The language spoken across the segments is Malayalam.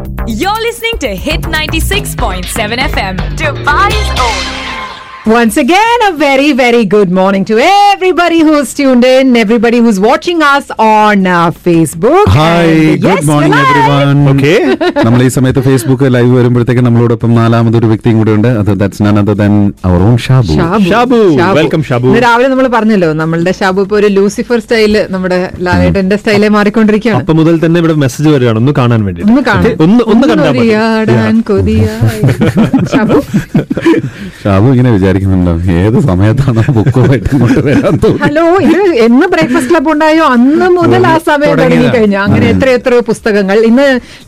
You're listening to Hit 96.7 FM, Dubai's own. Once again, a very, very good morning to everybody who's tuned in, everybody who's watching us on Facebook. Hi, good morning everyone. Okay. നമ്മൾ ഈ സമയത്ത് ഫേസ്ബുക്ക് ലൈവ് വരുമ്പോഴത്തേക്ക് നമ്മളോടൊപ്പം നാലാമതൊരു വ്യക്തിയും കൂടെ ഉണ്ട്. That's none other than our own Shabu. Welcome Shabu. രാവിലെ നമ്മൾ പറഞ്ഞല്ലോ നമ്മളുടെ ഷാബു ഇപ്പൊ ഒരു ലൂസിഫർ സ്റ്റൈല് നമ്മുടെ ലാലേട്ടന്റെ സ്റ്റൈലെ മാറിക്കൊണ്ടിരിക്കുകയാണ്. അപ്പൊ മുതൽ തന്നെ ഇവിടെ മെസ്സേജ് വരികയാണ്, ഒന്ന് കാണാൻ വേണ്ടി. ഒന്ന് ഷാബു ഇങ്ങനെ വിചാരിക്കുന്നുണ്ടോ ഏത് സമയത്താണ് ബുക്കുമായിട്ട് ഇങ്ങോട്ട് വരാൻ തോന്നുന്നത്? ഹലോ, ഇത് എന്ന് ബ്രേക്ക്ഫാസ്റ്റ് ക്ലബ് ഉണ്ടായോ അന്ന് മുതൽ ആ സമയം തുടങ്ങി കഴിഞ്ഞു. അങ്ങനെ എത്രയോ പുസ്തകങ്ങൾ ഇന്ന്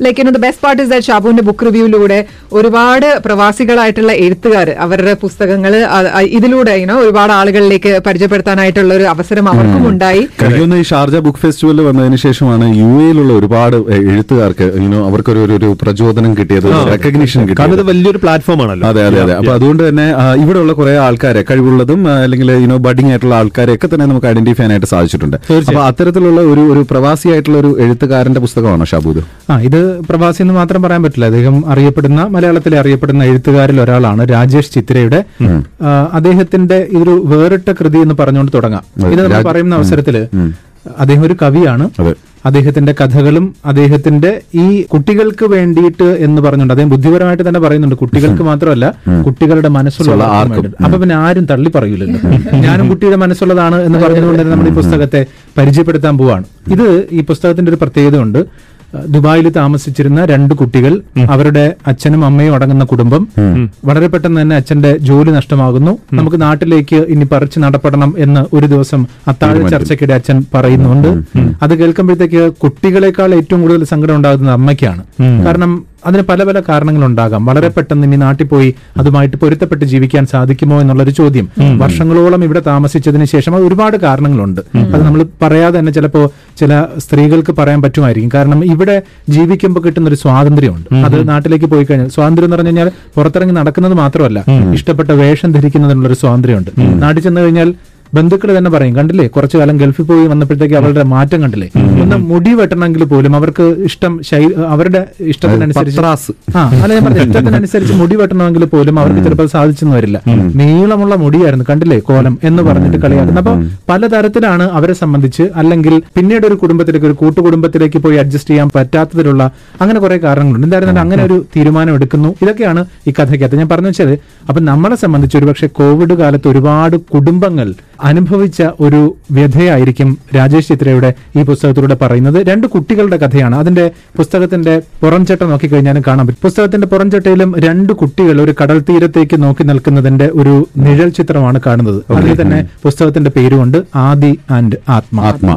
the best part is that ഷാബുവിന്റെ ബുക്ക് റിവ്യൂയിലൂടെ ഒരുപാട് പ്രവാസികളായിട്ടുള്ള എഴുത്തുകാർ അവരുടെ പുസ്തകങ്ങൾ ഇതിലൂടെ ഒരുപാട് ആളുകളിലേക്ക് പരിചയപ്പെടുത്താനായിട്ടുള്ള ഒരു അവസരം അവർക്കും ഉണ്ടായി. ഈ ഷാർജ ബുക്ക് ഫെസ്റ്റിവൽ വന്നതിന് ശേഷമാണ് UAE-ലുള്ള ഒരുപാട് എഴുത്തുകാർക്ക് അവർക്കൊരു പ്രചോദനം കിട്ടിയത്, റെക്കഗ്നിഷൻ കിട്ടിയത്. വലിയൊരു പ്ലാറ്റ്ഫോം ആണല്ലോ. അതെ. അപ്പൊ അതുകൊണ്ട് തന്നെ ഇവിടെയുള്ള കുറെ ആൾക്കാരെ, കഴിവുള്ളതും അല്ലെങ്കിൽ ബഡിങ് ആയിട്ടുള്ള ആൾക്കാരെ ഒക്കെ തന്നെ നമുക്ക് ഐഡന്റിഫൈ ചെയ്യാനായിട്ട് സാധിച്ചിട്ടുണ്ട്. അപ്പൊ അത്തരത്തിലുള്ള ഒരു പ്രവാസിയായിട്ടുള്ള ഒരു എഴുത്തുകാരന്റെ പുസ്തകമാണോ ഷാബൂദ്? ഇത് പ്രവാസി എന്ന് മാത്രം പറയാൻ പറ്റില്ല. അദ്ദേഹം മലയാളത്തിലെ അറിയപ്പെടുന്ന എഴുത്തുകാരിൽ ഒരാളാണ് രാജേഷ് ചിത്രയുടെ. അദ്ദേഹത്തിന്റെ ഇതൊരു വേറിട്ട കൃതി എന്ന് പറഞ്ഞുകൊണ്ട് തുടങ്ങാം. ഇത് നമ്മൾ പറയുന്ന അവസരത്തില് അദ്ദേഹം ഒരു കവിയാണ്. അദ്ദേഹത്തിന്റെ കഥകളും അദ്ദേഹത്തിന്റെ ഈ കുട്ടികൾക്ക് വേണ്ടിയിട്ട് എന്ന് പറഞ്ഞുകൊണ്ട് അദ്ദേഹം ബുദ്ധിപരമായിട്ട് തന്നെ പറയുന്നുണ്ട്, കുട്ടികൾക്ക് മാത്രമല്ല കുട്ടികളുടെ മനസ്സുള്ള ആർക്കും. അപ്പൊ പിന്നെ ആരും തള്ളി പറയൂലല്ലോ. ഞാനും കുട്ടിയുടെ മനസ്സുള്ളതാണ് എന്ന് പറഞ്ഞതുകൊണ്ട് തന്നെ നമ്മൾ ഈ പുസ്തകത്തെ പരിചയപ്പെടുത്താൻ പോവാണ്. ഈ പുസ്തകത്തിന്റെ ഒരു പ്രത്യേകത ഉണ്ട്. ദുബായിൽ താമസിച്ചിരുന്ന 2 കുട്ടികൾ, അവരുടെ അച്ഛനും അമ്മയും അടങ്ങുന്ന കുടുംബം. വളരെ പെട്ടെന്ന് തന്നെ അച്ഛന്റെ ജോലി നഷ്ടമാകുന്നു. നമുക്ക് നാട്ടിലേക്ക് ഇനി പറിച്ചു നടപ്പെടണം എന്ന് ഒരു ദിവസം അത്താഴ ചർച്ചയ്ക്കിടെ അച്ഛൻ പറയുന്നുണ്ട്. അത് കേൾക്കുമ്പോഴത്തേക്ക് കുട്ടികളെക്കാൾ ഏറ്റവും കൂടുതൽ സങ്കടം ഉണ്ടാകുന്നത് അമ്മയ്ക്കാണ്. കാരണം അതിന് പല പല കാരണങ്ങളുണ്ടാകാം. വളരെ പെട്ടെന്ന് ഇനി നാട്ടിൽ പോയി അതുമായിട്ട് പൊരുത്തപ്പെട്ട് ജീവിക്കാൻ സാധിക്കുമോ എന്നുള്ളൊരു ചോദ്യം. വർഷങ്ങളോളം ഇവിടെ താമസിച്ചതിന് ശേഷം അത് ഒരുപാട് കാരണങ്ങളുണ്ട്. അത് നമ്മൾ പറയാതെ തന്നെ ചിലപ്പോ ചില സ്ത്രീകൾക്ക് പറയാൻ പറ്റുമായിരിക്കും. കാരണം ഇവിടെ ജീവിക്കുമ്പോൾ കിട്ടുന്ന ഒരു സ്വാതന്ത്ര്യമുണ്ട്. അത് നാട്ടിലേക്ക് പോയി കഴിഞ്ഞാൽ സ്വാതന്ത്ര്യം എന്ന് പറഞ്ഞു കഴിഞ്ഞാൽ പുറത്തിറങ്ങി നടക്കുന്നത് മാത്രമല്ല, ഇഷ്ടപ്പെട്ട വേഷം ധരിക്കുന്നതിനുള്ളൊരു സ്വാതന്ത്ര്യമുണ്ട്. നാട്ടിൽ ചെന്ന് കഴിഞ്ഞാൽ ബന്ധുക്കൾ തന്നെ പറയും, കണ്ടില്ലേ കുറച്ചു കാലം ഗൾഫിൽ പോയി വന്നപ്പോഴത്തേക്ക് അവരുടെ മാറ്റം കണ്ടില്ലേ. ഒന്ന് മുടി വെട്ടണമെങ്കിൽ പോലും അവർക്ക് അവരുടെ ഇഷ്ടത്തിനനുസരിച്ച് ഇഷ്ടത്തിനനുസരിച്ച് മുടി വെട്ടണമെങ്കിൽ പോലും അവർക്ക് ചിലപ്പോൾ സാധിച്ചെന്ന് വരില്ല. നീളമുള്ള മുടിയായിരുന്നു, കണ്ടില്ലേ കോലം എന്ന് പറഞ്ഞിട്ട് കളിയാക്കുന്നു. അപ്പൊ പലതരത്തിലാണ് അവരെ സംബന്ധിച്ച്, അല്ലെങ്കിൽ പിന്നീട് ഒരു കുടുംബത്തിലേക്ക്, ഒരു കൂട്ടുകുടുംബത്തിലേക്ക് പോയി അഡ്ജസ്റ്റ് ചെയ്യാൻ പറ്റാത്തതിലുള്ള അങ്ങനെ കുറെ കാരണങ്ങളുണ്ട്. എന്തായിരുന്നാലും അങ്ങനെ ഒരു തീരുമാനം എടുക്കുന്നു. ഇതൊക്കെയാണ് ഈ കഥയ്ക്കകത്ത് ഞാൻ പറഞ്ഞു വെച്ചത്. അപ്പൊ നമ്മളെ സംബന്ധിച്ച് ഒരുപക്ഷെ കോവിഡ് കാലത്ത് ഒരുപാട് കുടുംബങ്ങൾ അനുഭവിച്ച ഒരു വ്യഥയായിരിക്കും രാജേഷ് ചിത്രയുടെ ഈ പുസ്തകത്തിലൂടെ പറയുന്നത്. 2 കുട്ടികളുടെ കഥയാണ്. അതിന്റെ പുസ്തകത്തിന്റെ പുറംചട്ട നോക്കിക്കഴിഞ്ഞാലും കാണാൻ പറ്റും. പുസ്തകത്തിന്റെ പുറംചട്ടയിലും 2 കുട്ടികൾ ഒരു കടൽ തീരത്തേക്ക് നോക്കി നിൽക്കുന്നതിന്റെ ഒരു നിഴൽ ചിത്രമാണ് കാണുന്നത്. അതിൽ തന്നെ പുസ്തകത്തിന്റെ പേരുകൊണ്ട് ആദി ആൻഡ് ആത്മ.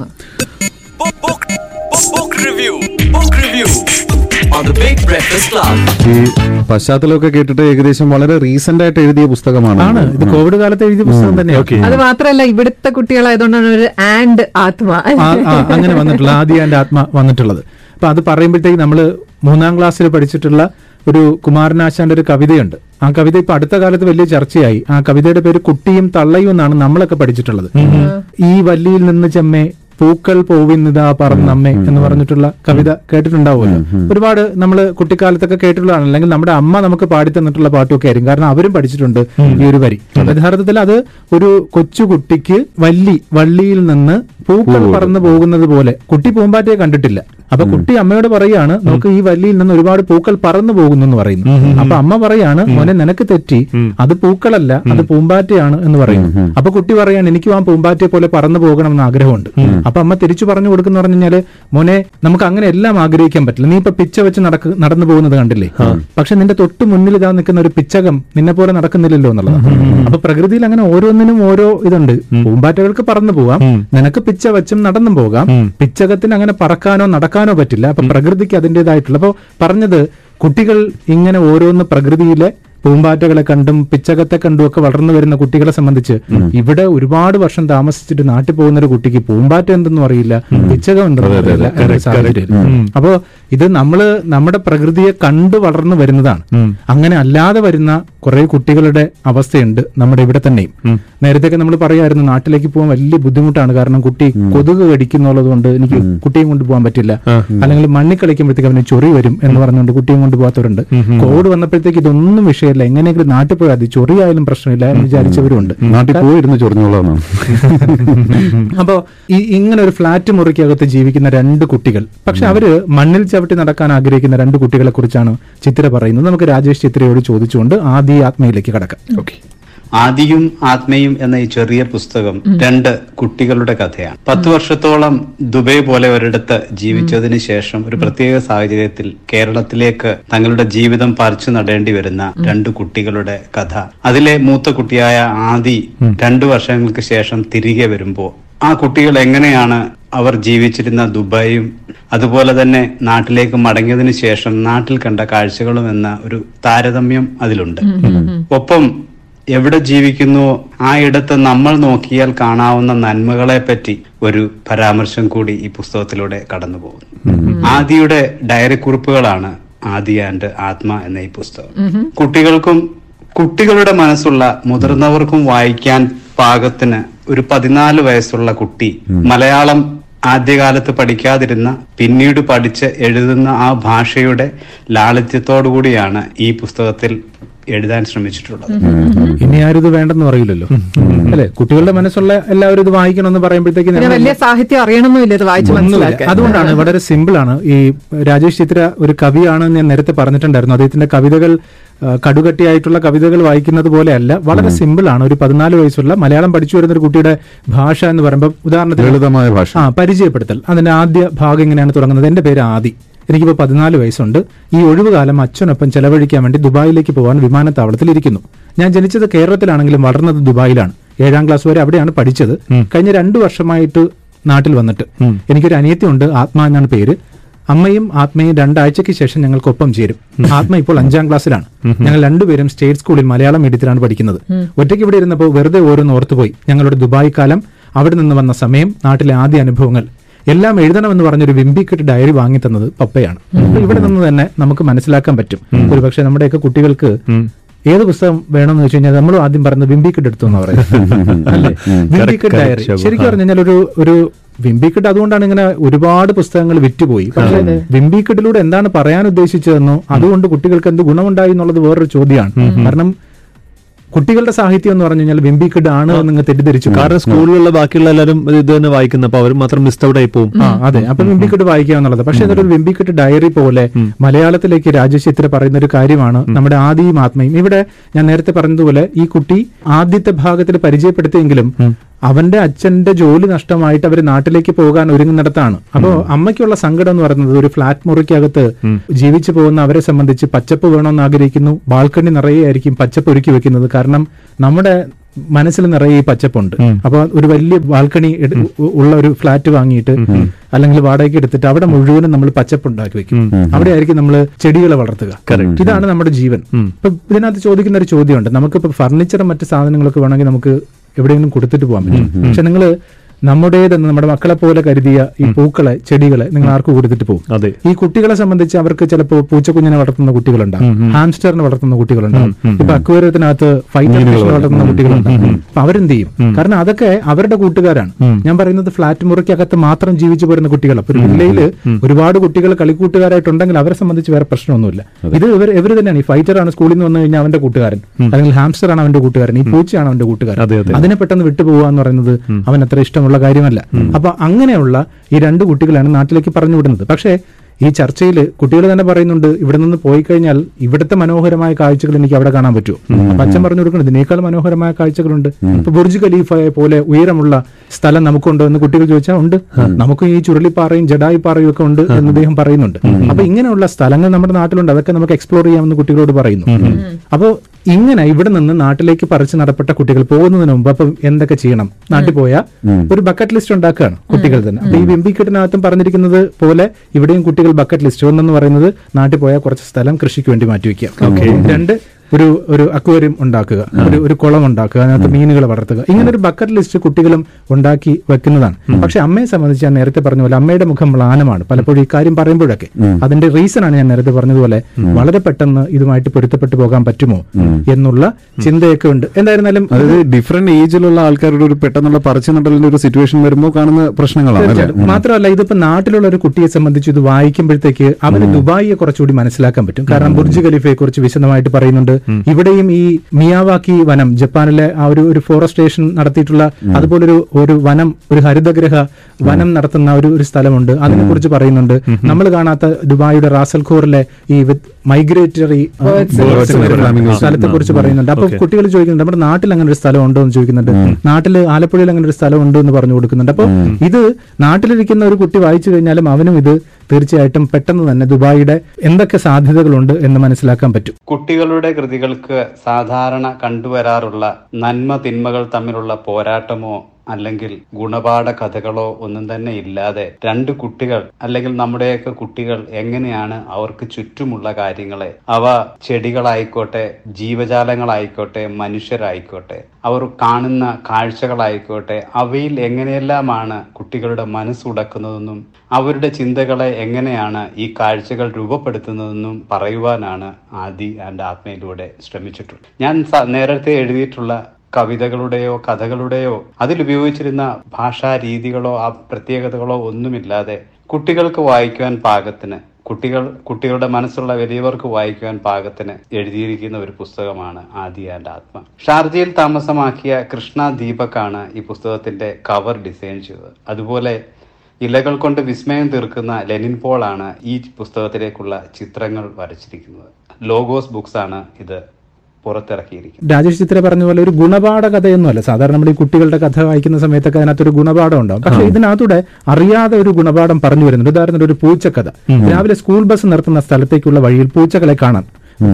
ഈ പശ്ചാത്തലമൊക്കെ കേട്ടിട്ട് ഏകദേശം വളരെ റീസെന്റ് ആയിട്ട് എഴുതിയ പുസ്തകമാണ്. ഇത് കോവിഡ് കാലത്ത് എഴുതിയ പുസ്തകം തന്നെയാണ്. അത് മാത്രമല്ല ഇവിടുത്തെ കുട്ടികളായതുകൊണ്ടാണ് ഒരു ആൻഡ് ആത്മ അങ്ങനെ വന്നിട്ടുള്ളത്, ആദി ആൻഡ് ആത്മ വന്നിട്ടുള്ളത്. അപ്പൊ അത് പറയുമ്പോഴത്തേക്ക് നമ്മള് 3ാം ക്ലാസ്സിൽ പഠിച്ചിട്ടുള്ള ഒരു കുമാരനാശാന്റെ ഒരു കവിതയുണ്ട്. ആ കവിത ഇപ്പൊ അടുത്ത കാലത്ത് വലിയ ചർച്ചയായി. ആ കവിതയുടെ പേര് കുട്ടിയും തള്ളയും എന്നാണ് നമ്മളൊക്കെ പഠിച്ചിട്ടുള്ളത്. ഈ വല്ലിയിൽ നിന്ന് ചെമ്മേ പൂക്കൾ പോവിന്നിതാ പറന്നമ്മേ എന്ന് പറഞ്ഞിട്ടുള്ള കവിത കേട്ടിട്ടുണ്ടാവുമല്ലോ. ഒരുപാട് നമ്മള് കുട്ടിക്കാലത്തൊക്കെ കേട്ടിട്ടുള്ളതാണ്. അല്ലെങ്കിൽ നമ്മുടെ അമ്മ നമുക്ക് പാടി തന്നിട്ടുള്ള പാട്ടുമൊക്കെ ആയിരിക്കും. കാരണം അവരും പഠിച്ചിട്ടുണ്ട് ഈ ഒരു വരി. യഥാർത്ഥത്തിൽ അത് ഒരു കൊച്ചുകുട്ടിക്ക് വള്ളിയിൽ നിന്ന് പൂക്കൾ പറന്നു പോകുന്നത് പോലെ, കുട്ടി പൂമ്പാറ്റയെ കണ്ടിട്ടില്ല. അപ്പൊ കുട്ടി അമ്മയോട് പറയാണ്, നമുക്ക് ഈ വല്ലിയിൽ നിന്ന് ഒരുപാട് പൂക്കൾ പറന്നു പോകുന്നു എന്ന് പറയുന്നു. അപ്പൊ അമ്മ പറയാണ്, മോനെ നിനക്ക് തെറ്റി, അത് പൂക്കളല്ല, അത് പൂമ്പാറ്റയാണ് എന്ന് പറയുന്നു. അപ്പൊ കുട്ടി പറയാണ്, എനിക്കും ആ പൂമ്പാറ്റയെ പോലെ പറന്നു പോകണമെന്ന് ആഗ്രഹമുണ്ട്. അപ്പൊ അമ്മ തിരിച്ചു പറഞ്ഞു കൊടുക്കുന്ന പറഞ്ഞു കഴിഞ്ഞാല്, മോനെ നമുക്ക് അങ്ങനെ എല്ലാം ആഗ്രഹിക്കാൻ പറ്റില്ല. നീ ഇപ്പൊ പിച്ച വെച്ച് നടന്നു പോകുന്നത് കണ്ടില്ലേ, പക്ഷെ നിന്റെ തൊട്ട് മുന്നിൽ ഇതാ നിൽക്കുന്ന ഒരു പിച്ചകം നിന്നെ പോലെ നടക്കുന്നില്ലല്ലോ എന്നുള്ളതാണ്. അപ്പൊ പ്രകൃതിയിൽ അങ്ങനെ ഓരോന്നിനും ഓരോ ഇതുണ്ട്. പൂമ്പാറ്റകൾക്ക് പറന്നു പോകാം, നിനക്ക് പിച്ച വെച്ചും നടന്നും പോകാം. പിച്ചകത്തിന് അങ്ങനെ പറക്കാനോ നടക്കാനോ പറ്റില്ല. അപ്പൊ പ്രകൃതിക്ക് അതിൻ്റെതായിട്ടുള്ള, അപ്പൊ പറഞ്ഞത് കുട്ടികൾ ഇങ്ങനെ ഓരോന്ന് പ്രകൃതിയിലെ പൂമ്പാറ്റകളെ കണ്ടും പിച്ചകത്തെ കണ്ടും ഒക്കെ വളർന്നു വരുന്ന കുട്ടികളെ സംബന്ധിച്ച് ഇവിടെ ഒരുപാട് വർഷം താമസിച്ചിട്ട് നാട്ടിൽ പോകുന്ന ഒരു കുട്ടിക്ക് പൂമ്പാറ്റ എന്തെന്നും അറിയില്ല, പിച്ചകം എന്തെന്നും അറിയില്ല എന്ന സാഹചര്യം. അപ്പോ ഇത് നമ്മുടെ പ്രകൃതിയെ കണ്ടു വളർന്നു വരുന്നതാണ്. അങ്ങനെ അല്ലാതെ വരുന്ന കുറെ കുട്ടികളുടെ അവസ്ഥയുണ്ട് നമ്മുടെ ഇവിടെ തന്നെയും. നേരത്തെയൊക്കെ നമ്മൾ പറയായിരുന്നു നാട്ടിലേക്ക് പോകാൻ വലിയ ബുദ്ധിമുട്ടാണ്, കാരണം കുട്ടി കൊതുക് കടിക്കുന്നുള്ളത് കൊണ്ട് എനിക്ക് കുട്ടിയും കൊണ്ട് പോകാൻ പറ്റില്ല, അല്ലെങ്കിൽ മണ്ണിൽ കളിക്കുമ്പോഴത്തേക്ക് അവന് ചൊറി വരും എന്ന് പറഞ്ഞുകൊണ്ട് കുട്ടിയും കൊണ്ട് പോകാത്തവരുണ്ട്. കോവിഡ് വന്നപ്പോഴത്തേക്ക് ഇതൊന്നും വിഷയമില്ല, എങ്ങനെയെങ്കിലും നാട്ടിൽ പോയാൽ മതി, ചൊറിയായാലും പ്രശ്നമില്ല എന്ന് വിചാരിച്ചവരുണ്ട്. നാട്ടിൽ പോയിരുന്നു ചൊറിഞ്ഞോളാം. അപ്പോ ഇങ്ങനെ ഒരു ഫ്ലാറ്റ് മുറിക്കകത്ത് ജീവിക്കുന്ന 2 കുട്ടികൾ, പക്ഷെ അവര് മണ്ണിൽ ചവിട്ടി നടക്കാൻ ആഗ്രഹിക്കുന്ന 2 കുട്ടികളെ കുറിച്ചാണ് ചിത്ര പറയുന്നത്. നമുക്ക് രാജേഷ് ചിത്രയോട് ചോദിച്ചുകൊണ്ട് ആദി ആത്മയിലേക്ക് കടക്കാം. ഓക്കെ. ആദിയും ആത്മയും എന്ന ഈ ചെറിയ പുസ്തകം 2 കുട്ടികളുടെ കഥയാണ്. 10 വർഷത്തോളം ദുബൈ പോലെ ഒരിടത്ത് ജീവിച്ചതിന് ശേഷം ഒരു പ്രത്യേക സാഹചര്യത്തിൽ കേരളത്തിലേക്ക് തങ്ങളുടെ ജീവിതം പറിച്ചു നടേണ്ടി വരുന്ന 2 കുട്ടികളുടെ കഥ. അതിലെ മൂത്ത കുട്ടിയായ ആദി 2 വർഷങ്ങൾക്ക് ശേഷം തിരികെ വരുമ്പോൾ ആ കുട്ടികൾ എങ്ങനെയാണ് അവർ ജീവിച്ചിരുന്ന ദുബായും അതുപോലെ തന്നെ നാട്ടിലേക്ക് മടങ്ങിയതിനു ശേഷം നാട്ടിൽ കണ്ട കാഴ്ചകളും എന്ന ഒരു താരതമ്യം അതിലുണ്ട്. ഒപ്പം എവിടെ ജീവിക്കുന്നുവോ ആ ഇടത്ത് നമ്മൾ നോക്കിയാൽ കാണാവുന്ന നന്മകളെ പറ്റി ഒരു പരാമർശം കൂടി ഈ പുസ്തകത്തിലൂടെ കടന്നു പോകുന്നു. ആദിയുടെ ഡയറി കുറിപ്പുകളാണ് ആദി ആൻഡ് ആത്മ എന്ന ഈ പുസ്തകം. കുട്ടികൾക്കും കുട്ടികളുടെ മനസ്സുള്ള മുതിർന്നവർക്കും വായിക്കാൻ പാകത്തിന് ഒരു 14 വയസ്സുള്ള കുട്ടി മലയാളം ആദ്യകാലത്ത് പഠിക്കാതിരുന്ന പിന്നീട് പഠിച്ച് എഴുതുന്ന ആ ഭാഷയുടെ ലാളിത്യത്തോടുകൂടിയാണ് ഈ പുസ്തകത്തിൽ എഴുതാൻ ശ്രമിച്ചിട്ടുള്ളത്. ഇനി ആരും ഇത് വേണ്ടെന്ന് പറയില്ലല്ലോ അല്ലെ? കുട്ടികളുടെ മനസ്സുള്ള എല്ലാവരും ഇത് വായിക്കണമെന്ന് പറയുമ്പോഴത്തേക്ക് വലിയ സാഹിത്യം അറിയണമെന്നില്ല ഇത് വായിച്ചു മനസ്സിലാക്കാൻ. അതുകൊണ്ടാണ് വളരെ സിമ്പിൾ ആണ്. ഈ രാജേഷ് ചിത്ര ഒരു കവിയാണെന്ന് ഞാൻ നേരത്തെ പറഞ്ഞിട്ടുണ്ടായിരുന്നു. അദ്ദേഹത്തിന്റെ കവിതകൾ കടുകട്ടിയായിട്ടുള്ള കവിതകൾ വായിക്കുന്നത് പോലെയല്ല, വളരെ സിമ്പിൾ ആണ്. ഒരു 14 വയസ്സുള്ള മലയാളം പഠിച്ചു വരുന്ന ഒരു കുട്ടിയുടെ ഭാഷ എന്ന് പറയുമ്പോൾ ഉദാഹരണത്തിന് ലളിതമായ ഭാഷ പരിചയപ്പെടുത്തൽ. അതിന്റെ ആദ്യ ഭാഗം ഇങ്ങനെയാണ് തുടങ്ങുന്നത്. എന്റെ പേര് ആദി, എനിക്കിപ്പോൾ 14 വയസ്സുണ്ട്. ഈ ഒഴിവുകാലം അച്ഛനൊപ്പം ചെലവഴിക്കാൻ വേണ്ടി ദുബായിലേക്ക് പോകാൻ വിമാനത്താവളത്തിൽ ഇരിക്കുന്നു. ഞാൻ ജനിച്ചത് കേരളത്തിലാണെങ്കിലും വളർന്നത് ദുബായിലാണ്. 7ാം ക്ലാസ് വരെ അവിടെയാണ് പഠിച്ചത്. കഴിഞ്ഞ 2 വർഷമായിട്ട് നാട്ടിൽ വന്നിട്ട് എനിക്കൊരു അനിയത്തിയുണ്ട്, ആത്മ എന്നാണ് പേര്. അമ്മയും ആത്മയും 2 ആഴ്ചയ്ക്ക് ശേഷം ഞങ്ങൾക്കൊപ്പം ചേരും. ആത്മ ഇപ്പോൾ 5ാം ക്ലാസ്സിലാണ്. ഞങ്ങൾ 2 പേരും സ്റ്റേറ്റ് സ്കൂളിൽ മലയാളം മീഡിയത്തിലാണ് പഠിക്കുന്നത്. ഒറ്റയ്ക്ക് ഇവിടെ ഇരുന്നപ്പോൾ വെറുതെ ഓരോന്ന് ഓർത്തുപോയി. ഞങ്ങളുടെ ദുബായ് കാലം, അവിടെ നിന്ന് വന്ന സമയം, നാട്ടിലെ ആദ്യ അനുഭവങ്ങൾ എല്ലാം എഴുതണമെന്ന് പറഞ്ഞൊരു വിംബിക്കിട്ട് ഡയറി വാങ്ങി തന്നത് പപ്പയാണ്. ഇവിടെ നിന്ന് തന്നെ നമുക്ക് മനസ്സിലാക്കാൻ പറ്റും. ഒരുപക്ഷെ നമ്മുടെയൊക്കെ കുട്ടികൾക്ക് ഏത് പുസ്തകം വേണമെന്ന് വെച്ച് കഴിഞ്ഞാൽ നമ്മൾ ആദ്യം പറഞ്ഞത് വിംബിക്കിട്ട് എടുത്തു എന്ന് പറയുന്നത് അല്ലേ? വിംബിക്കിട്ട് ഡയറി ശരിക്കും പറഞ്ഞു കഴിഞ്ഞാൽ ഒരു വിംബിക്കിട്ട് അതുകൊണ്ടാണ് ഇങ്ങനെ ഒരുപാട് പുസ്തകങ്ങൾ വിറ്റുപോയി. പക്ഷേ വിംബിക്കിട്ടിലൂടെ എന്താണ് പറയാൻ ഉദ്ദേശിച്ചതെന്നോ അതുകൊണ്ട് കുട്ടികൾക്ക് എന്ത് ഗുണമുണ്ടായി എന്നുള്ളത് വേറൊരു ചോദ്യമാണ്. കാരണം കുട്ടികളുടെ സാഹിത്യം എന്ന് പറഞ്ഞു കഴിഞ്ഞാൽ വിംബിക്കിഡ് ആണ് നിങ്ങൾ തെറ്റിദ്ധരിച്ചു. കാരണം സ്കൂളിലുള്ള ബാക്കിയുള്ള എല്ലാവരും ഇത് തന്നെ വായിക്കുന്ന, അപ്പൊ അവർ മാത്രം മിസ്ഡ് ഔട്ട് ആയി പോകും. അതെ, അപ്പൊ വിംബിക്കിഡ് വായിക്കുക എന്നുള്ളത്. പക്ഷെ ഇതൊരു വിംബിക്കിഡ് ഡയറി പോലെ മലയാളത്തിലേക്ക് രാജേഷ് ചിത്ര പറയുന്ന ഒരു കാര്യമാണ് നമ്മുടെ ആദിയും ആത്മയും. ഇവിടെ ഞാൻ നേരത്തെ പറഞ്ഞതുപോലെ ഈ കുട്ടി ആദ്യത്തെ ഭാഗത്തിൽ പരിചയപ്പെടുത്തിയെങ്കിലും അവന്റെ അച്ഛന്റെ ജോലി നഷ്ടമായിട്ട് അവർ നാട്ടിലേക്ക് പോകാൻ ഒരുങ്ങുന്നിടത്താണ്. അപ്പോ അമ്മയ്ക്കുള്ള സങ്കടം എന്ന് പറയുന്നത് ഒരു ഫ്ളാറ്റ് മുറിക്കകത്ത് ജീവിച്ചു പോകുന്ന അവരെ സംബന്ധിച്ച് പച്ചപ്പ് വേണമെന്ന് ആഗ്രഹിക്കുന്നു. ബാൽക്കണി നിറയെ ആയിരിക്കും പച്ചപ്പ് ഒരുക്കി വെക്കുന്നത്. കാരണം നമ്മുടെ മനസ്സിൽ നിറയെ ഈ പച്ചപ്പുണ്ട്. അപ്പൊ ഒരു വലിയ ബാൽക്കണി ഉള്ള ഒരു ഫ്ളാറ്റ് വാങ്ങിയിട്ട് അല്ലെങ്കിൽ വാടകയ്ക്ക് എടുത്തിട്ട് അവിടെ മുഴുവനും നമ്മൾ പച്ചപ്പ് ഉണ്ടാക്കി വെക്കും. അവിടെ ആയിരിക്കും നമ്മൾ ചെടികളെ വളർത്തുക. ഇതാണ് നമ്മുടെ ജീവൻ. ഇപ്പൊ ഇതിനകത്ത് ചോദിക്കുന്ന ഒരു ചോദ്യമുണ്ട്. നമുക്കിപ്പോ ഫർണിച്ചറും മറ്റു സാധനങ്ങളൊക്കെ വേണമെങ്കിൽ നമുക്ക് എവിടെയെങ്കിലും കൊടുത്തിട്ട് പോകാൻ പറ്റും. പക്ഷെ നിങ്ങൾ നമ്മുടേതെന്ന് നമ്മുടെ മക്കളെ പോലെ കരുതിയ ഈ പൂക്കളെ ചെടികളെ നിങ്ങൾ ആർക്ക് കൊടുത്തിട്ട് പോകും? ഈ കുട്ടികളെ സംബന്ധിച്ച് അവർക്ക് ചിലപ്പോൾ പൂച്ചക്കുഞ്ഞിനെ വളർത്തുന്ന കുട്ടികളുണ്ടാവും, ഹാംസ്റ്ററിനെ വളർത്തുന്ന കുട്ടികളുണ്ടാവും, ഇപ്പൊ അക്വേറിയത്തിനകത്ത് ഫൈറ്റർ ഫിഷിനെ വളർത്തുന്ന കുട്ടികളുണ്ടാവും. അപ്പൊ അവരെന്ത് ചെയ്യും? കാരണം അതൊക്കെ അവരുടെ കൂട്ടുകാരാണ്. ഞാൻ പറയുന്നത് ഫ്ളാറ്റ് മുറിക്കകത്ത് മാത്രം ജീവിച്ചു പോരുന്ന കുട്ടികൾ. അപ്പൊ ഒരു വില്ലയില് ഒരുപാട് കുട്ടികൾ കളിക്കൂട്ടുകാരായിട്ടുണ്ടെങ്കിൽ അവരെ സംബന്ധിച്ച് വേറെ പ്രശ്നമൊന്നുമില്ല. ഇത് ഇവർ തന്നെയാണ്. ഈ ഫൈറ്ററാണ് സ്കൂളിൽ നിന്ന് വന്നു കഴിഞ്ഞാൽ അവന്റെ കൂട്ടുകാരൻ, അല്ലെങ്കിൽ ഹാംസ്റ്റർ ആണ് അവന്റെ കൂട്ടുകാരൻ, ഈ പൂച്ചയാണ് അവന്റെ കൂട്ടുകാരൻ. അതിനെ പെട്ടെന്ന് വിട്ടുപോകുക എന്ന് പറയുന്നത് അവൻ അത്ര ഇഷ്ടമുള്ള കാര്യമല്ല. അപ്പൊ അങ്ങനെയുള്ള ഈ 2 കുട്ടികളാണ് നാട്ടിലേക്ക് പറഞ്ഞു വിടുന്നത്. പക്ഷേ ഈ ചർച്ചയിൽ കുട്ടികൾ തന്നെ പറയുന്നുണ്ട്, ഇവിടെ നിന്ന് പോയി കഴിഞ്ഞാൽ ഇവിടുത്തെ മനോഹരമായ കാഴ്ചകൾ എനിക്ക് അവിടെ കാണാൻ പറ്റുമോ? അപ്പൊ അച്ഛൻ പറഞ്ഞു കൊടുക്കുന്നത് ഇതിനേക്കാൾ മനോഹരമായ കാഴ്ചകളുണ്ട്. ഇപ്പൊ ബുർജ് ഖലീഫയെ പോലെ ഉയരമുള്ള സ്ഥലം നമുക്കുണ്ടോ എന്ന് കുട്ടികൾ ചോദിച്ചാൽ ഉണ്ട്. നമുക്ക് ഈ ചുരുളിപ്പാറയും ജഡായി പാറയും ഒക്കെ ഉണ്ട് എന്ന് അദ്ദേഹം പറയുന്നുണ്ട്. അപ്പൊ ഇങ്ങനെയുള്ള സ്ഥലങ്ങൾ നമ്മുടെ നാട്ടിലുണ്ട്, അതൊക്കെ നമുക്ക് എക്സ്പ്ലോർ ചെയ്യാമെന്ന് കുട്ടികളോട് പറയുന്നു. അപ്പോ ഇങ്ങനെ ഇവിടെ നിന്ന് നാട്ടിലേക്ക് പറിച്ചു നടപ്പെട്ട കുട്ടികൾ പോകുന്നതിന് മുമ്പ് അപ്പം എന്തൊക്കെ ചെയ്യണം? നാട്ടിൽ പോയാൽ ഒരു ബക്കറ്റ് ലിസ്റ്റ് ഉണ്ടാക്കുകയാണ് കുട്ടികൾ തന്നെ. അപ്പൊ ഈ വിംബിക്കിട്ടിനകത്തും പറഞ്ഞിരിക്കുന്നത് പോലെ ഇവിടെയും കുട്ടികൾ ബക്കറ്റ് ലിസ്റ്റ്. ഒന്നെന്ന് പറയുന്നത് നാട്ടിൽ പോയാൽ കുറച്ച് സ്ഥലം കൃഷിക്ക് വേണ്ടി മാറ്റിവെക്കുക. 2 ഒരു അക്വേറിയം ഉണ്ടാക്കുക, ഒരു കുളം ഉണ്ടാക്കുക, അതിനകത്ത് മീനുകൾ വളർത്തുക, ഇങ്ങനെ ഒരു ബക്കറ്റ് ലിസ്റ്റ് കുട്ടികളും ഉണ്ടാക്കി വെക്കുന്നതാണ്. പക്ഷെ അമ്മയെ സംബന്ധിച്ച് ഞാൻ നേരത്തെ പറഞ്ഞ പോലെ അമ്മയുടെ മുഖം മ്ലാനമാണ് പലപ്പോഴും ഈ കാര്യം പറയുമ്പോഴൊക്കെ. അതിന്റെ റീസൺ ആണ് ഞാൻ നേരത്തെ പറഞ്ഞതുപോലെ വളരെ പെട്ടെന്ന് ഇതുമായിട്ട് പൊരുത്തപ്പെട്ടു പോകാൻ പറ്റുമോ എന്നുള്ള ചിന്തയൊക്കെ ഉണ്ട്. എന്തായിരുന്നാലും ഡിഫറെന്റ് ഏജിലുള്ള ആൾക്കാരുടെ ഒരു പെട്ടെന്നുള്ള പറിച്ചുനടലിന്റെ ഒരു സിറ്റുവേഷൻ വരുമ്പോൾ കാണുന്ന പ്രശ്നങ്ങളാണ്. മാത്രമല്ല ഇതിപ്പോ നാട്ടിലുള്ള ഒരു കുട്ടിയെ സംബന്ധിച്ച് ഇത് വായിക്കുമ്പോഴത്തേക്ക് അവന് ദുബായിയെ കുറച്ചുകൂടി മനസ്സിലാക്കാൻ പറ്റും. കാരണം ബുർജ് ഖലീഫയെ കുറിച്ച് വിശദമായിട്ട് പറയുന്നുണ്ട്. ഇവിടെയും ഈ മിയാവാക്കി വനം, ജപ്പാനിലെ ആ ഒരു ഫോറസ്റ്റേഷൻ നടത്തിയിട്ടുള്ള അതുപോലെ ഒരു വനം, ഒരു ഹരിതഗ്രഹ വനം നടത്തുന്ന ഒരു സ്ഥലമുണ്ട്, അതിനെ കുറിച്ച് പറയുന്നുണ്ട്. നമ്മൾ കാണാത്ത ദുബായിയുടെ റാസൽ ഖോറിലെ ഈ മൈഗ്രേറ്ററി സ്ഥലത്തെ കുറിച്ച് പറയുന്നുണ്ട്. അപ്പൊ കുട്ടികൾ ചോദിക്കുന്നുണ്ട് നമ്മുടെ നാട്ടിൽ അങ്ങനെ ഒരു സ്ഥലം ഉണ്ടോ എന്ന് ചോദിക്കുന്നുണ്ട്. നാട്ടിൽ ആലപ്പുഴയിൽ അങ്ങനെ ഒരു സ്ഥലം ഉണ്ട് എന്ന് പറഞ്ഞു കൊടുക്കുന്നുണ്ട്. അപ്പോൾ ഇത് നാട്ടിലിരിക്കുന്ന ഒരു കുട്ടി വായിച്ചു കഴിഞ്ഞാലും അവനും ഇത് തീർച്ചയായിട്ടും പെട്ടെന്ന് തന്നെ ദുബായിയുടെ എന്തൊക്കെ സാധ്യതകളുണ്ട് എന്ന് മനസ്സിലാക്കാൻ പറ്റും. കുട്ടികളുടെ കൃതികൾക്ക് സാധാരണ കണ്ടുവരാറുള്ള നന്മ തിന്മകൾ തമ്മിലുള്ള പോരാട്ടമോ അല്ലെങ്കിൽ ഗുണപാഠ കഥകളോ ഒന്നും തന്നെ ഇല്ലാതെ രണ്ട് കുട്ടികൾ അല്ലെങ്കിൽ നമ്മുടെയൊക്കെ കുട്ടികൾ എങ്ങനെയാണ് അവർക്ക് ചുറ്റുമുള്ള കാര്യങ്ങളെ, അവ ചെടികളായിക്കോട്ടെ, ജീവജാലങ്ങളായിക്കോട്ടെ, മനുഷ്യരായിക്കോട്ടെ, അവർ കാണുന്ന കാഴ്ചകളായിക്കോട്ടെ, അവയിൽ എങ്ങനെയെല്ലാമാണ് കുട്ടികളുടെ മനസ്സുടക്കുന്നതെന്നും അവരുടെ ചിന്തകളെ എങ്ങനെയാണ് ഈ കാഴ്ചകൾ രൂപപ്പെടുത്തുന്നതെന്നും പറയുവാനാണ് ആദി ആൻഡ് ആത്മയിലൂടെ ശ്രമിച്ചിട്ടുള്ളത്. ഞാൻ നേരത്തെ എഴുതിയിട്ടുള്ള കവിതകളുടെയോ കഥകളുടെയോ അതിലുപയോഗിച്ചിരുന്ന ഭാഷാ രീതികളോ ആ പ്രത്യേകതകളോ ഒന്നുമില്ലാതെ കുട്ടികൾക്ക് വായിക്കുവാൻ പാകത്തിന്, കുട്ടികളുടെ മനസ്സുള്ള വലിയവർക്ക് വായിക്കുവാൻ പാകത്തിന് എഴുതിയിരിക്കുന്ന ഒരു പുസ്തകമാണ് ആദി ആൻഡ് ആത്മ. ഷാർജയിൽ താമസമാക്കിയ കൃഷ്ണ ദീപക്കാണ് ഈ പുസ്തകത്തിന്റെ കവർ ഡിസൈൻ ചെയ്തത്. അതുപോലെ ഇലകൾ കൊണ്ട് വിസ്മയം തീർക്കുന്ന ലെനിൻ പോളാണ് ഈ പുസ്തകത്തിലേക്കുള്ള ചിത്രങ്ങൾ വരച്ചിരിക്കുന്നത്. ലോഗോസ് ബുക്സ് ആണ് ഇത് പുറത്തിറക്കിയിരിക്കും. രാജേഷ് ചിത്ര പറഞ്ഞ പോലെ ഒരു ഗുണപാഠ കഥയൊന്നുമല്ല. സാധാരണ നമ്മൾ ഈ കുട്ടികളുടെ കഥ വായിക്കുന്ന സമയത്തൊക്കെ അതിനകത്തൊരു ഗുണപാഠം ഉണ്ടാവും. പക്ഷെ ഇതിനകത്തൂടെ അറിയാതെ ഒരു ഗുണപാഠം പറഞ്ഞു വരുന്നുണ്ട്. ഉദാഹരണത്തിന് ഒരു പൂച്ചക്കഥ. രാവിലെ സ്കൂൾ ബസ് നിർത്തുന്ന സ്ഥലത്തേക്കുള്ള വഴിയിൽ പൂച്ചകളെ കാണാം.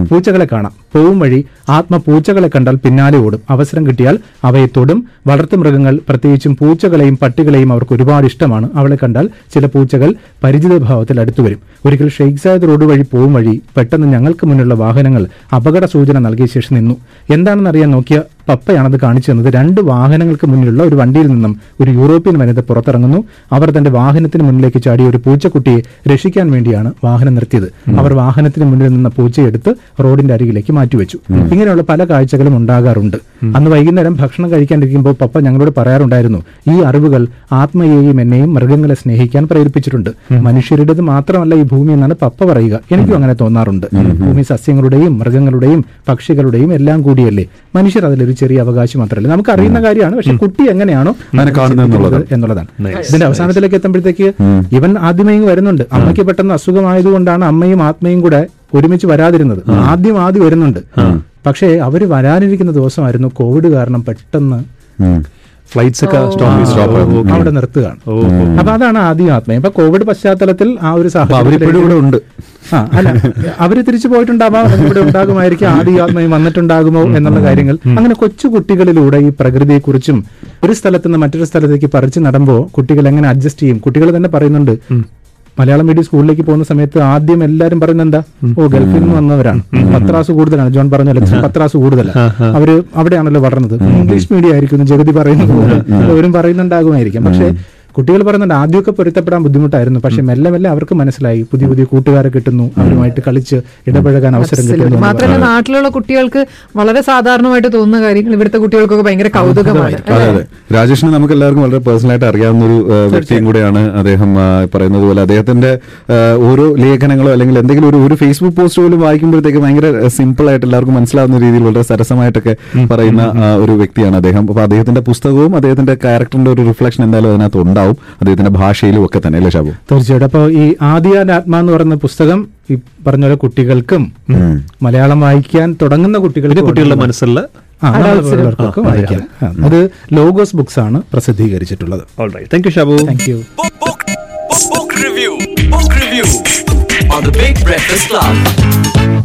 പോവും വഴി ആത്മ പൂച്ചകളെ കണ്ടാൽ പിന്നാലെ ഓടും. അവസരം കിട്ടിയാൽ അവയെ തൊടും. വളർത്തുമൃഗങ്ങൾ, പ്രത്യേകിച്ചും പൂച്ചകളെയും പട്ടികളെയും അവർക്ക് ഒരുപാട് ഇഷ്ടമാണ്. അവളെ കണ്ടാൽ ചില പൂച്ചകൾ പരിചിത ഭാവത്തിൽ അടുത്തു വരും. ഒരിക്കൽ ഷെയ്ഖ് സായദ് റോഡ് വഴി പോവും വഴി പെട്ടെന്ന് ഞങ്ങൾക്ക് മുന്നിലുള്ള വാഹനങ്ങൾ അപകട സൂചന നൽകിയ ശേഷം നിന്നു. എന്താണെന്നറിയാൻ നോക്കിയ പപ്പയാണത് കാണിച്ചു തന്നത്. 2 വാഹനങ്ങൾക്ക് മുന്നിലുള്ള ഒരു വണ്ടിയിൽ നിന്നും ഒരു യൂറോപ്യൻ വനിത പുറത്തിറങ്ങുന്നു. അവർ തന്റെ വാഹനത്തിന് മുന്നിലേക്ക് ചാടിയ ഒരു പൂച്ചക്കുട്ടിയെ രക്ഷിക്കാൻ വേണ്ടിയാണ് വാഹനം നിർത്തിയത്. അവർ വാഹനത്തിന് മുന്നിൽ നിന്ന പൂച്ചയെടുത്ത് റോഡിന്റെ അരികിലേക്ക് മാറ്റിവെച്ചു. ഇങ്ങനെയുള്ള പല കാഴ്ചകളും ഉണ്ടാകാറുണ്ട്. അന്ന് വൈകുന്നേരം ഭക്ഷണം കഴിക്കാനിരിക്കുമ്പോൾ പപ്പ ഞങ്ങളോട് പറയാറുണ്ടായിരുന്നു, ഈ അറിവുകൾ ആത്മയെയും എന്നെയും മൃഗങ്ങളെ സ്നേഹിക്കാൻ പ്രേരിപ്പിച്ചിട്ടുണ്ട്. മനുഷ്യരുടേത് മാത്രമല്ല ഈ ഭൂമി എന്നാണ് പപ്പ പറയുക. എനിക്കും അങ്ങനെ തോന്നാറുണ്ട്. ഭൂമി സസ്യങ്ങളുടെയും മൃഗങ്ങളുടെയും പക്ഷികളുടെയും എല്ലാം കൂടിയല്ലേ. മനുഷ്യർ അതിലൊരു ചെറിയ അവകാശം മാത്രമല്ല. നമുക്ക് അറിയുന്ന കാര്യമാണ്. പക്ഷെ കുട്ടി എങ്ങനെയാണോ എന്നുള്ളതാണ്. ഇതിന്റെ അവസാനത്തിലേക്ക് എത്തുമ്പോഴത്തേക്ക് ഇവൻ ആദ്യമേ വരുന്നുണ്ട്. അമ്മയ്ക്ക് പെട്ടെന്ന് അസുഖമായതുകൊണ്ടാണ് അമ്മയും ആത്മയും കൂടെ ഒരുമിച്ച് വരാതിരുന്നത്. ആദ്യം വരുന്നുണ്ട്. പക്ഷേ അവര് വരാനിരിക്കുന്ന ദിവസമായിരുന്നു കോവിഡ് കാരണം പെട്ടെന്ന് ഫ്ലൈറ്റ്സ് ഒക്കെ അവിടെ നിർത്തുകയാണ്. അപ്പൊ അതാണ് ആദ്യം ആത്മയും. അപ്പൊ കോവിഡ് പശ്ചാത്തലത്തിൽ ആ ഒരു സാഹചര്യം അല്ല, അവര് തിരിച്ചു പോയിട്ടുണ്ടാവാം, ഇവിടെ ഉണ്ടാകുമായിരിക്കും. ആദ്യ ആത്മയും വന്നിട്ടുണ്ടാകുമോ എന്നുള്ള കാര്യങ്ങൾ. അങ്ങനെ കൊച്ചു കുട്ടികളിലൂടെ ഈ പ്രകൃതിയെക്കുറിച്ചും ഒരു സ്ഥലത്ത് നിന്ന് മറ്റൊരു സ്ഥലത്തേക്ക് പറിച്ചു നടുമ്പോൾ കുട്ടികൾ എങ്ങനെ അഡ്ജസ്റ്റ് ചെയ്യും. കുട്ടികൾ തന്നെ പറയുന്നുണ്ട്, മലയാളം മീഡിയം സ്കൂളിലേക്ക് പോകുന്ന സമയത്ത് ആദ്യം എല്ലാരും പറയുന്നത് എന്താ, ഗൾഫിൽ നിന്ന് വന്നവരാണ്, പത്രാസ് കൂടുതലാണ്. ജോൺ പറഞ്ഞല്ലോ, പത്രാസ് കൂടുതലാണ്. അവര് അവിടെയാണല്ലോ വളർന്നത്. ഇംഗ്ലീഷ് മീഡിയം ആയിരിക്കും ജഗതി പറയുന്നത് പോലെ അവരും പറയുന്നുണ്ടാകുമായിരിക്കും. പക്ഷെ കുട്ടികൾ പറയുന്നുണ്ട് ആദ്യമൊക്കെ പൊരുത്തപ്പെടാൻ ബുദ്ധിമുട്ടായിരുന്നു. പക്ഷെ മെല്ലെ മെല്ലെ അവർക്ക് മനസ്സിലായി, പുതിയ പുതിയ കൂട്ടുകാരെ കിട്ടുന്നു, അവരുമായിട്ട് കളിച്ച് ഇടപഴകാൻ അവസരം കിട്ടുന്നു. മാത്രമല്ല നാട്ടിലുള്ള കുട്ടികൾക്ക് വളരെ സാധാരണമായിട്ട് തോന്നുന്ന കാര്യങ്ങൾ ഇവിടുത്തെ കുട്ടികൾക്കൊക്കെ ഭയങ്കര കൗതുകമാണ്. രാജേഷിനെ നമുക്ക് എല്ലാവർക്കും വളരെ പേഴ്സണലായിട്ട് അറിയാവുന്ന ഒരു വ്യക്തിയും കൂടെയാണ് അദ്ദേഹം. പറയുന്നത് പോലെ അദ്ദേഹത്തിന്റെ ഓരോ ലേഖനങ്ങളോ അല്ലെങ്കിൽ എന്തെങ്കിലും ഒരു ഫേസ്ബുക്ക് പോസ്റ്റ് പോലും വായിക്കുമ്പോഴത്തേക്ക് ഭയങ്കര സിമ്പിൾ ആയിട്ട് എല്ലാവർക്കും മനസ്സിലാവുന്ന രീതിയിൽ വളരെ സരസമായിട്ടൊക്കെ പറയുന്ന ഒരു വ്യക്തിയാണ് അദ്ദേഹം. അപ്പൊ അദ്ദേഹത്തിന്റെ പുസ്തകവും അദ്ദേഹത്തിന്റെ ക്യാരക്ടറിന്റെ ഒരു റിഫ്ലക്ഷൻ എന്തായാലും അതിനകത്ത് ഉണ്ടാവും, അദ്ദേഹത്തിന്റെ ഭാഷയിലും ഒക്കെ തന്നെ, അല്ലേ ഷാബു? തീർച്ചയായിട്ടും. അപ്പൊ ഈ ആദി ആൻഡ് ആത്മ എന്ന് പറയുന്ന പുസ്തകം ഈ പറഞ്ഞ പോലെ കുട്ടികൾക്കും മലയാളം വായിക്കാൻ തുടങ്ങുന്ന കുട്ടികളുടെ മനസ്സിലുള്ള ആളുകൾക്കൊക്കെ വായിക്കാം. അത് ലോഗോസ് ബുക്സ് ആണ് പ്രസിദ്ധീകരിച്ചിട്ടുള്ളത്. Thank you Shabu. Thank you. Book review on the Big Breakfast Club.